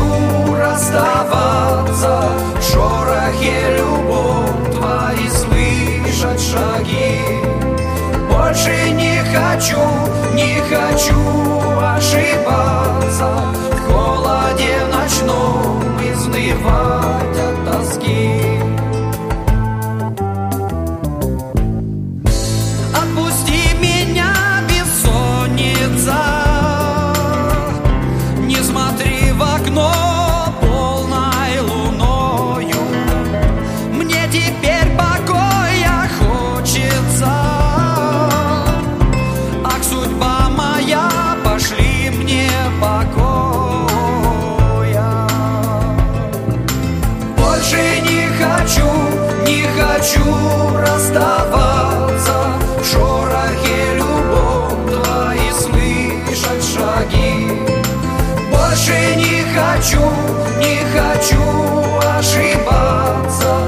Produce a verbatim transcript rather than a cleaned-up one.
расставаться, в шорохе любовь твои слышать шаги. Больше не хочу, не хочу ошибаться, в холоде ночном изнывать от тоски. Отпусти меня, бессонница, не смотри в окно полной луною. Мне теперь покоя хочется, ах, судьба моя, пошли мне покоя. Больше не хочу, не хочу расставаться, в шорохе любовь твои слышать шаги. Больше не хочу, не хочу ошибаться,